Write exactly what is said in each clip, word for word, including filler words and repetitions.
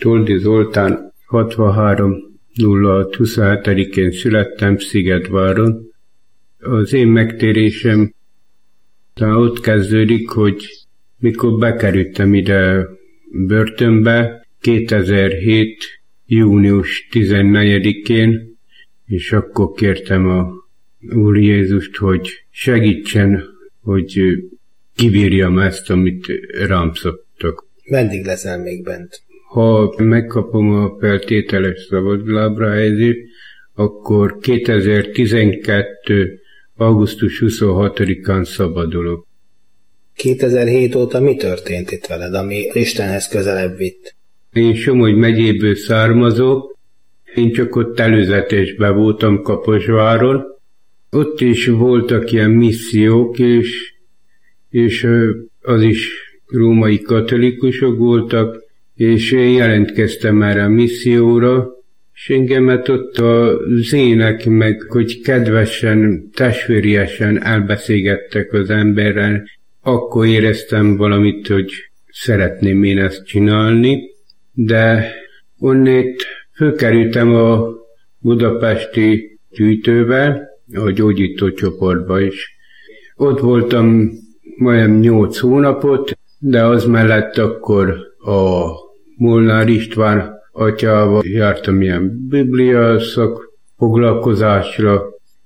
Toldi Zoltán, hatvanhárom nulla hat huszonhetedikén születtem Szigetváron. Az én megtérésem ott kezdődik, hogy mikor bekerültem ide börtönbe kétezer-hét június tizennegyedikén, és akkor kértem a Úr Jézust, hogy segítsen, hogy kibírjam ezt, amit rám szoktak. Meddig leszel még bent? Ha megkapom a feltételes szabadlábra helyezést, akkor kétezer-tizenkettő augusztus huszonhatodikán szabadulok. kétezer-hét óta mi történt itt veled, ami Istenhez közelebb vitt? Én Somogy megyéből származok, én csak ott előzetesben voltam Kaposváron. Ott is voltak ilyen missziók, és, és az is római katolikusok voltak, és én jelentkeztem erre a misszióra, és engemet ott az ének meg, hogy kedvesen, testvériesen elbeszélgettek az emberrel, akkor éreztem valamit, hogy szeretném én ezt csinálni, de onnét fölkerültem a budapesti gyűjtőbe, a gyógyító csoportba is. Ott voltam majdnem nyolc hónapot, de az mellett akkor a Molnár István atyával jártam ilyen biblia szak foglalkozásra,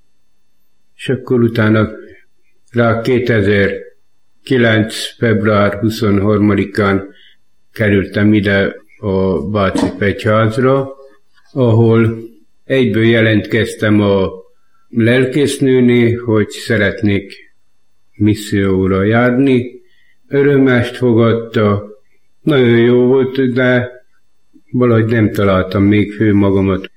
és akkor utána rá kétezer-kilenc február huszonharmadikán kerültem ide a Váci Egyházra, ahol egyből jelentkeztem a lelkésznőné, hogy szeretnék misszióra járni. Örömest fogadta, nagyon jó volt, de valahogy nem találtam még fő magamat.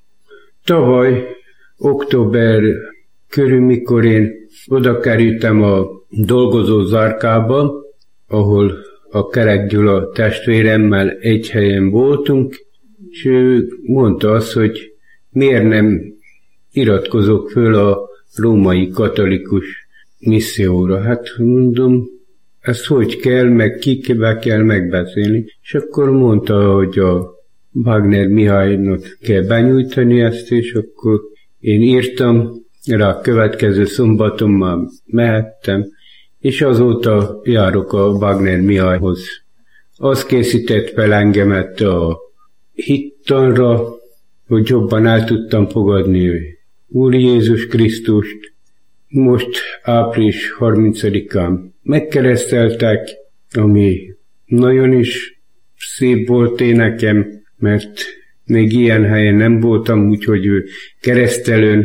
Tavaly, október körül, mikor én oda kerültem a dolgozó zárkába, ahol a Kerek Gyula testvéremmel egy helyen voltunk, és ő mondta azt, hogy miért nem iratkozok föl a római katolikus misszióra. Hát mondom, ezt hogy kell, meg kikbe kell megbeszélni. És akkor mondta, hogy a Wagner Mihálynak kell benyújtani ezt, és akkor én írtam, rá a következő szombaton már mehettem, és azóta járok a Wagner Mihályhoz. Az készített fel engemet a hittanra, hogy jobban el tudtam fogadni Úr Jézus Krisztust. Most április harmincadikán megkereszteltek, ami nagyon is szép volt én nekem, mert még ilyen helyen nem voltam, úgyhogy keresztelőn,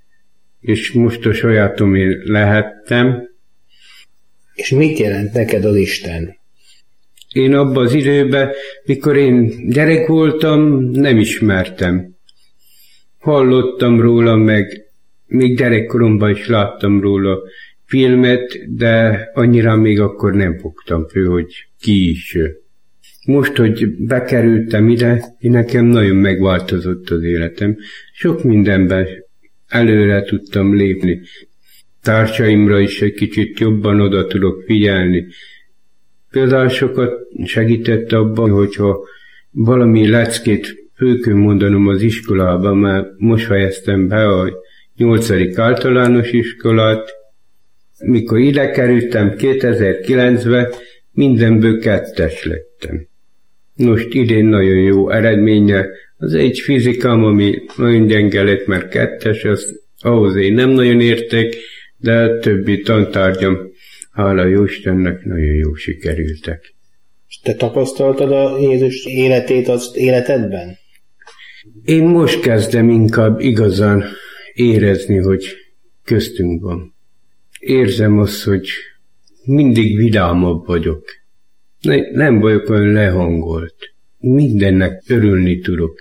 és most a sajátomért lehettem. És mit jelent neked az Isten? Én abban az időben, mikor én gyerek voltam, nem ismertem. Hallottam róla, meg még gyerekkoromban is láttam róla filmet, de annyira még akkor nem fogtam fő, hogy ki is. Most, hogy bekerültem ide, nekem nagyon megváltozott az életem. Sok mindenben előre tudtam lépni. Társaimra is egy kicsit jobban oda tudok figyelni. Például sokat segített abban, hogyha valami leckét föl kell mondanom az iskolában, mert most fejeztem be a nyolcadik általános iskolát. Mikor ide kerültem kétezer-kilencben, mindenből kettes lettem. Most idén nagyon jó eredménye. Az egy fizikám, ami nagyon gyenge lett, mert kettes, az ahhoz én nem nagyon értek, de a többi tantárgyam, hála jó Istennek, nagyon jó sikerültek. És te tapasztaltad a Jézus életét az életedben? Én most kezdem inkább igazán érezni, hogy köztünk van. Érzem azt, hogy mindig vidámabb vagyok. Ne, nem vagyok olyan lehangolt. Mindennek örülni tudok.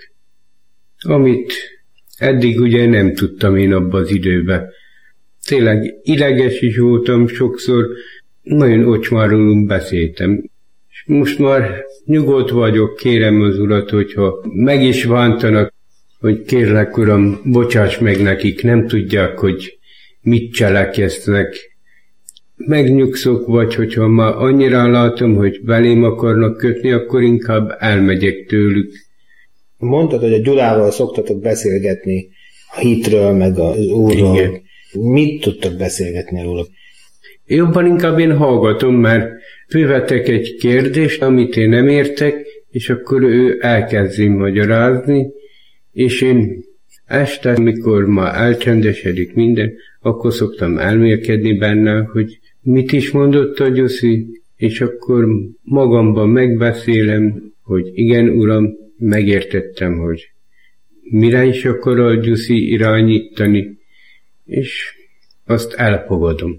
Amit eddig ugye nem tudtam én abban az időben. Tényleg ideges is voltam sokszor, nagyon ocsmárulunk beszéltem. És most már nyugodt vagyok, kérem az Urat, hogyha meg is bántanak, hogy kérlek Uram, bocsáss meg nekik, nem tudják, hogy mit cselekeznek. megnyugszok, vagy hogyha már annyira látom, hogy belém akarnak kötni, akkor inkább elmegyek tőlük. Mondtad, hogy a Gyulával szoktatok beszélgetni a hitről, meg az Úrról. Igen. Mit tudtok beszélgetni róla? Jobban inkább én hallgatom, mert fölvetek egy kérdést, amit én nem értek, és akkor ő elkezdi magyarázni, és én este, amikor már elcsendesedik minden, akkor szoktam elmélkedni benne, hogy mit is mondott a Gyuszi, és akkor magamban megbeszélem, hogy igen, uram, megértettem, hogy mire is akar a Gyuszi irányítani, és azt elfogadom.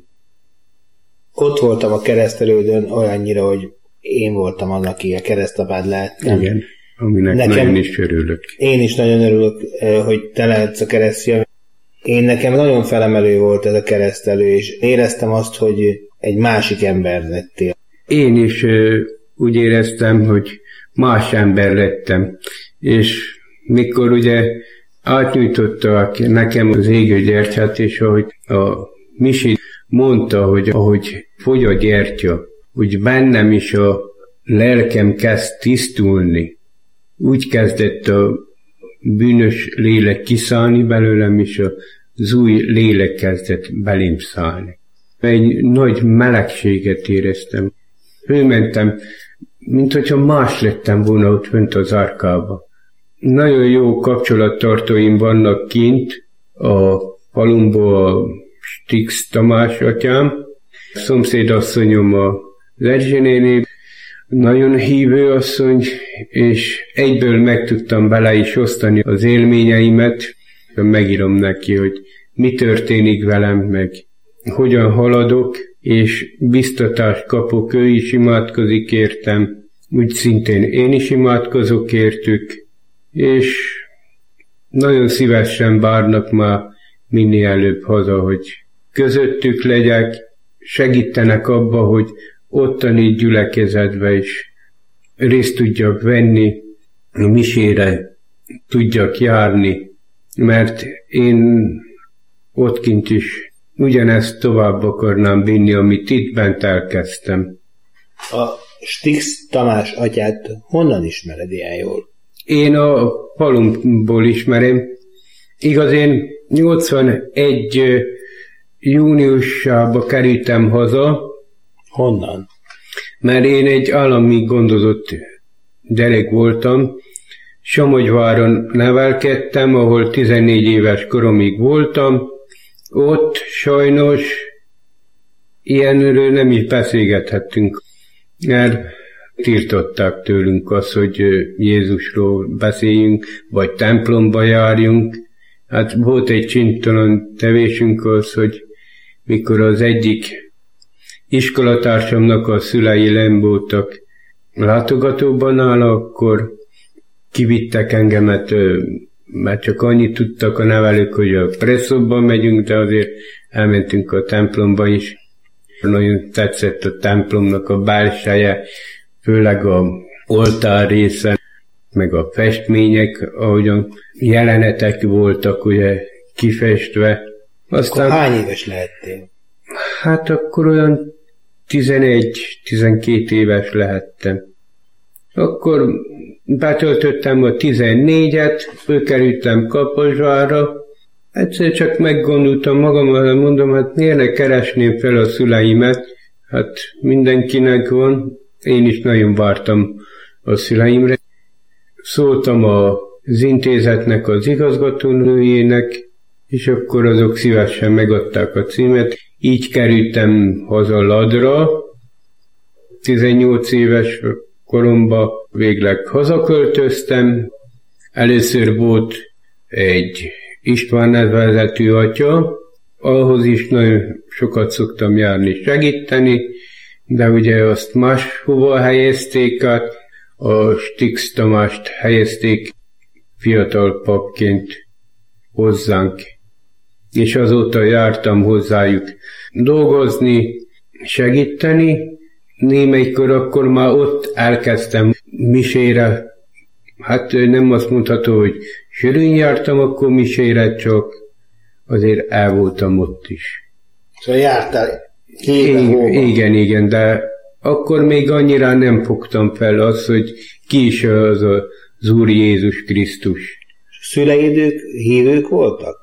Ott voltam a keresztelődön olyannyira, hogy én voltam az, aki a keresztapád lehettem. Igen, aminek nekem, nagyon is örülök. Én is nagyon örülök, hogy te lehetsz a keresztje. Én nekem nagyon felemelő volt ez a keresztelő, és éreztem azt, hogy egy másik ember lettél. Én is úgy éreztem, hogy más ember lettem, és mikor ugye átnyújtotta nekem az égő gyertyát, és ahogy a Misi mondta, hogy ahogy fogy a gyertya, úgy bennem is a lelkem kezd tisztulni. Úgy kezdett a bűnös lélek kiszállni belőlem, és az új lélek kezdett belém szállni. Egy nagy melegséget éreztem. Fölmentem, mint hogyha más lettem volna ott fönt az árkába. Nagyon jó kapcsolattartóim vannak kint, a falumból a Stix Tamás atyám, a szomszédasszonyom a Erzsé néni, nagyon hívő asszony, és egyből meg tudtam bele is osztani az élményeimet, megírom neki, hogy mi történik velem, meg hogyan haladok, és biztatást kapok, ő is imádkozik értem, úgy szintén én is imádkozok értük, és nagyon szívesen várnak már minél előbb haza, hogy közöttük legyek, segítenek abba, hogy ottani gyülekezetbe is részt tudjak venni, a misére tudjak járni, mert én ott kint is ugyanezt tovább akarnám vinni, amit itt bent elkezdtem. A Stix Tamás atyát honnan ismered ilyen jól? Én a falumból ismerem. Igaz, én nyolcvanegy júniusába kerültem haza. Honnan? Mert én egy állami gondozott gyerek voltam. Somogyváron nevelkedtem, ahol tizennégy éves koromig voltam. Ott sajnos ilyenről nem is beszélgethettünk, mert tiltották tőlünk azt, hogy Jézusról beszéljünk, vagy templomba járjunk. Hát volt egy csintalan tevésünk az, hogy mikor az egyik iskolatársamnak a szülei nem voltak látogatóban nála, akkor kivittek engemet, mert csak annyit tudtak a nevelők, hogy a presszóban megyünk, de azért elmentünk a templomba is. Nagyon tetszett a templomnak a belseje, főleg a oltár része, meg a festmények, ahogyan jelenetek voltak ugye kifestve. Aztán, akkor hány éves lehettél? Hát akkor olyan tizenegy-tizenkét éves lehettem. Akkor betöltöttem a tizennégyet, fölkerültem Kaposvárra. Egyszer csak meggondoltam magammal, mondom, hát miért ne keresném fel a szüleimet? Hát mindenkinek van. Én is nagyon vártam a szüleimre. Szóltam az intézetnek az igazgatónőjének, és akkor azok szívesen megadták a címet. Így kerültem haza Ladra, tizennyolc éves koromban végleg hazaköltöztem. Először volt egy István nevezetű atya, ahhoz is nagyon sokat szoktam járni, segíteni, de ugye azt máshova helyezték át, a Stix Tamást helyezték fiatal papként hozzánk, és azóta jártam hozzájuk dolgozni, segíteni. Némelykor akkor már ott elkezdtem misére, hát nem azt mondható, hogy sűrűn jártam akkor misére, csak azért el voltam ott is. Szóval jártál I- igen, igen, de akkor még annyira nem fogtam fel az, hogy ki is az az Úr Jézus Krisztus. Szüleid hívők voltak?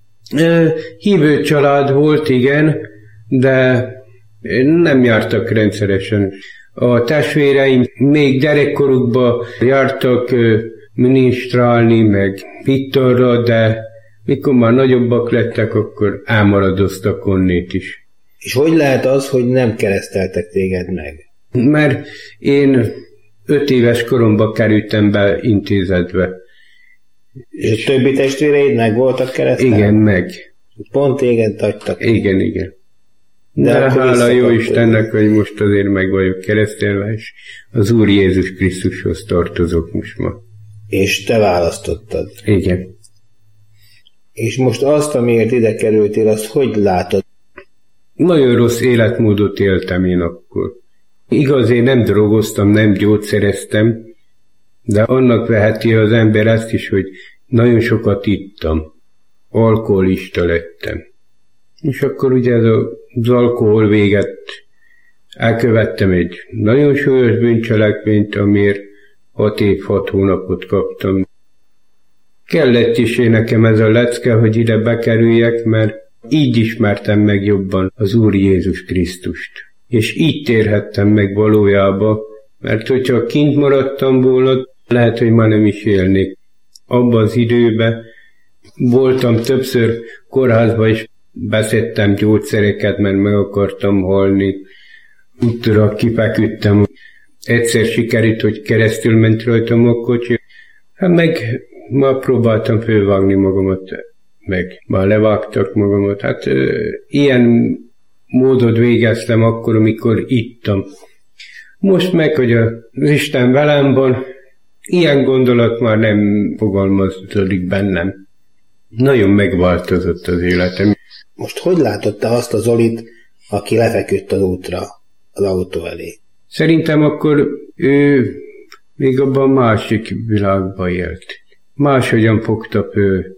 Hívő család volt, igen, de nem jártak rendszeresen. A testvéreim még gyerekkorukban jártak minisztrálni, meg vittorra, de mikor már nagyobbak lettek, akkor elmaradoztak onnét is. És hogy lehet az, hogy nem kereszteltek téged meg? Mert én öt éves koromban kerültem be intézetbe. És a többi testvéreid meg voltak keresztelve? Igen, meg. Pont téged hagytak. Igen, igen. De, De hála jó Istennek, hogy most azért meg vagyok keresztelve, és az Úr Jézus Krisztushoz tartozok most ma. És te választottad. Igen. És most azt, amiért ide kerültél, azt hogy látod? Nagyon rossz életmódot éltem én akkor. Igaz, én nem drogoztam, nem gyógyszereztem, de annak veheti az ember ezt is, hogy nagyon sokat ittam. Alkoholista lettem. És akkor ugye az, az alkohol véget elkövettem egy nagyon súlyos bűncselekményt, amiért hat év, hat hónapot kaptam. Kellett is én nekem ez a lecke, hogy ide bekerüljek, mert így ismertem meg jobban az Úr Jézus Krisztust. És így térhettem meg valójában, mert hogyha kint maradtam volna, lehet, hogy már nem is élnék. Abban az időben voltam többször kórházban, és beszedtem gyógyszereket, mert meg akartam halni. Útra kifeküdtem. Egyszer sikerült, hogy keresztül ment rajtam a kocsi. Hát meg ma próbáltam fölvágni magamat, meg már levágtak magamat. Hát ö, ilyen módot végeztem akkor, amikor ittam. Most meg, hogy az Isten velem van, ilyen gondolat már nem fogalmazódik bennem. Nagyon megváltozott az életem. Most hogy látod te azt a Zolit, aki lefeküdt az útra, az autó elé? Szerintem akkor ő még abban másik világban élt. Máshogyan fogta ő.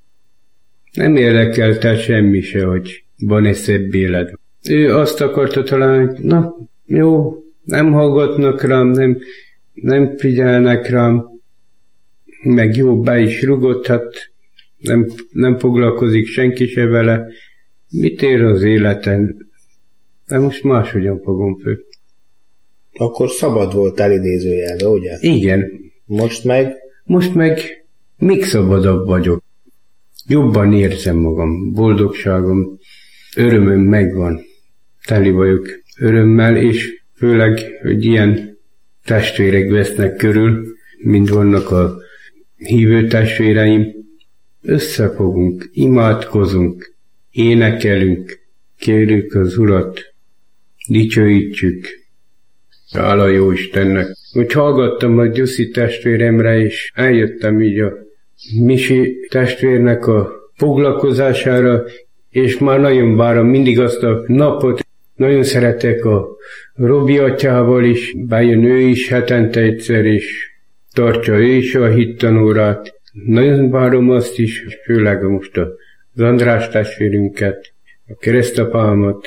Nem érdekelte semmi se, hogy van-e szebb élet. Ő azt akarta talán, hogy na, jó, nem hallgatnak rám, nem, nem figyelnek rám, meg jó, be is rugott, hát nem, nem foglalkozik senki se vele. Mit ér az életen? De most máshogyan fogom föl. Akkor szabad voltál idézőjelve, ugye? Igen. Most meg? Most meg még szabadabb vagyok. Jobban érzem magam, boldogságom, örömöm megvan. Teli vagyok örömmel, és főleg, hogy ilyen testvérek vesznek körül, mint vannak a hívő testvéreim. Összefogunk, imádkozunk, énekelünk, kérjük az Urat, dicsőítsük. Hála jó Istennek. Úgy hallgattam a Gyuszi testvéremre, és eljöttem így a Misi testvérnek a foglalkozására, és már nagyon várom mindig azt a napot. Nagyon szeretek a Robi atyával is, bejön ő is hetente egyszer, és tartsa ő is a hittanórát. Nagyon várom azt is, főleg most az András testvérünket, a keresztapámat,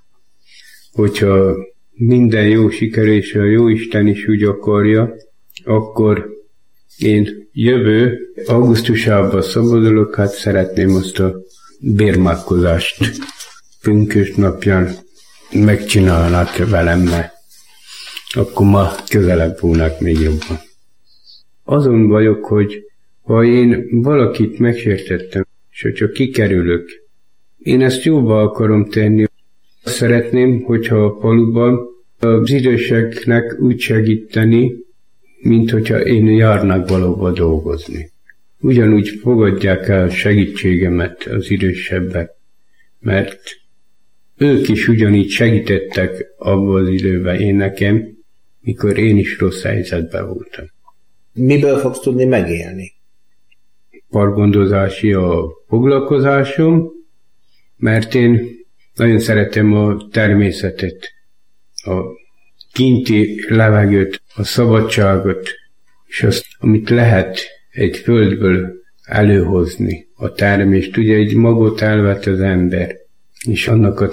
hogyha minden jó sikerül, és a Jóisten is úgy akarja, akkor én jövő augusztusában szabadulok, hát szeretném azt a bérmálkozást pünkös napján megcsinálnak velem, mert akkor ma közelebb volnak még jobban. Azon vagyok, hogy ha én valakit megsértettem, és hogyha kikerülök, én ezt jóba akarom tenni. Azt szeretném, hogyha a faluban az időseknek úgy segíteni, mint hogyha én járnak valahova dolgozni. Ugyanúgy fogadják el segítségemet az idősebbek, mert ők is ugyanígy segítettek abban az időben én nekem, mikor én is rossz helyzetben voltam. Miből fogsz tudni megélni? Pargondozási a foglalkozásom, mert én nagyon szeretem a természetet, a kinti levegőt, a szabadságot, és azt, amit lehet egy földből előhozni, a termést. Ugye egy magot elvet az ember, és annak a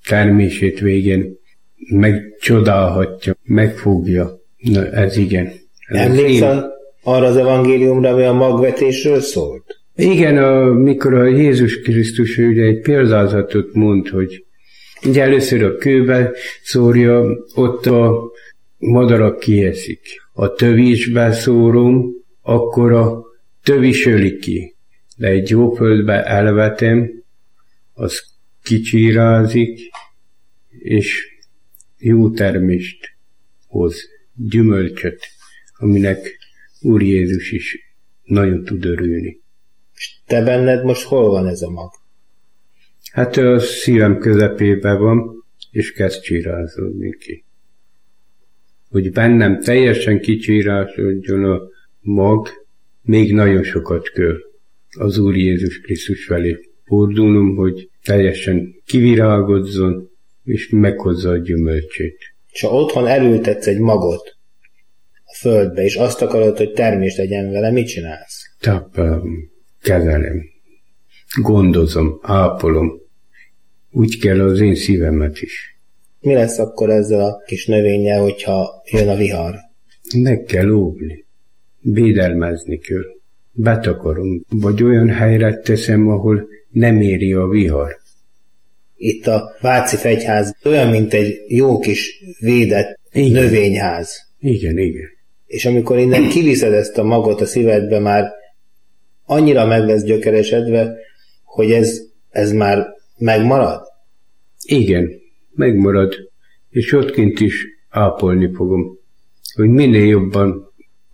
termését végén megcsodálhatja, megfogja. Na, ez igen. Emlékszel arra az evangéliumra, ami a magvetésről szólt? Igen, amikor a Jézus Krisztus ugye egy példázatot mond, hogy ugye először a kőbe szórja, ott a madarak kieszik. A tövisbe szórom, akkor a tövis öli ki. De egy jó földbe elvetem, az kicsírázik, és jó termést hoz, gyümölcsöt, aminek Úr Jézus is nagyon tud örülni. És te benned most hol van ez a mag? Hát a szívem közepében van, és kezd csírázódni ki. Hogy bennem teljesen kicsírázódjon a mag, még nagyon sokat kell az Úr Jézus Krisztus felé fordulnom, hogy teljesen kivirágozzon, és meghozza a gyümölcsét. És ha otthon elültetsz egy magot a földbe, és azt akarod, hogy termést legyen vele, mit csinálsz? Táplálom, kezelem, gondozom, ápolom. Úgy kell az én szívemet is. Mi lesz akkor ezzel a kis növényel, hogyha jön a vihar? Meg kell óvni, védelmezni kell. Betakarom, vagy olyan helyre teszem, ahol nem éri a vihar. Itt a Váci Fegyház olyan, mint egy jó kis védett igen. növényház. Igen, igen. És amikor innen kiviszed ezt a magot a szívedbe, már annyira meg lesz gyökeresedve, hogy ez, ez már megmarad? Igen, megmarad, és ott kint is ápolni fogom, hogy minél jobban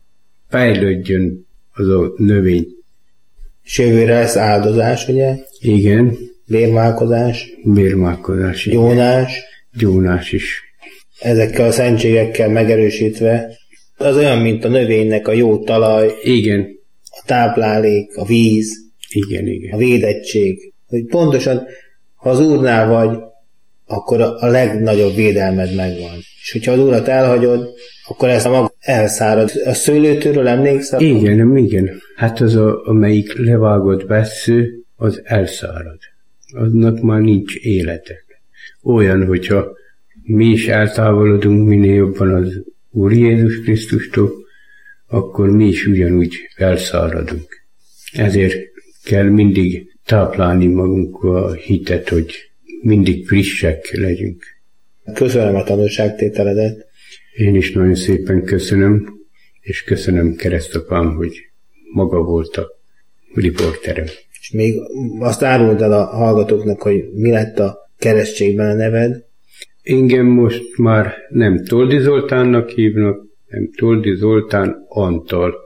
fejlődjön az a növény. És jövőre lesz áldozás, ugye? Igen. Bérmálkozás. Bérmálkozás. Gyónás. Gyónás is. Ezekkel a szentségekkel megerősítve. Az olyan, mint a növénynek a jó talaj. Igen. A táplálék, a víz. Igen, igen. A védettség. Hogy pontosan, ha az Úrnál vagy, akkor a legnagyobb védelmed megvan. És hogyha az Úrat elhagyod, akkor ez a maga elszárad. A szőlőtőről emlékszel? Igen, igen. Hát az, a, amelyik levágott vessző, az elszárad. Aznak már nincs élete. Olyan, hogyha mi is eltávolodunk minél jobban az Úr Jézus Krisztustól, akkor mi is ugyanúgy elszáradunk. Ezért kell mindig táplálni magunkba a hitet, hogy mindig frissek legyünk. Köszönöm a tanúságtételedet. Én is nagyon szépen köszönöm, és köszönöm keresztapám, hogy maga volt a riporterem. És még azt áruld el a hallgatóknak, hogy mi lett a keresztségben a neved? Engem most már nem Toldi Zoltánnak hívnak, nem Toldi Zoltán Antal,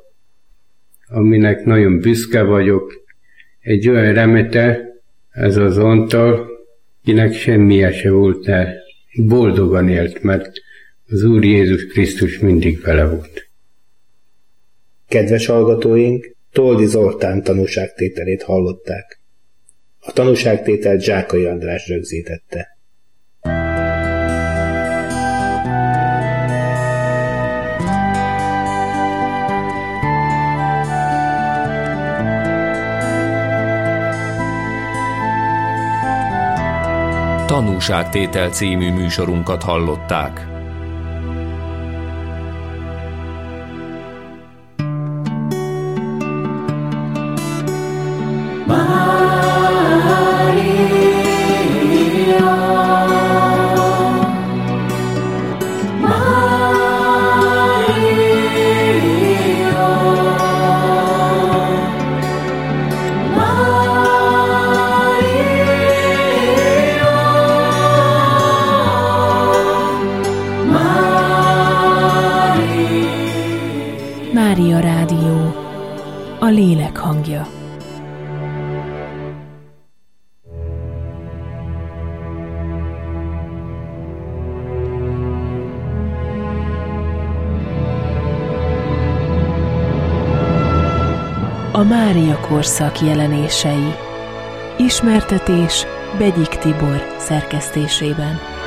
aminek nagyon büszke vagyok. Egy olyan remete, ez az Antal, kinek semmije se volt, de boldogan élt, mert az Úr Jézus Krisztus mindig vele volt. Kedves hallgatóink, Toldi Zoltán tanúságtételét hallották. A tanúságtételt Zsákai András rögzítette. Tanúságtétel című műsorunkat hallották. Mária Rádió, a lélek hangja. A Mária korszak jelenései. Ismertetés Begyik Tibor szerkesztésében.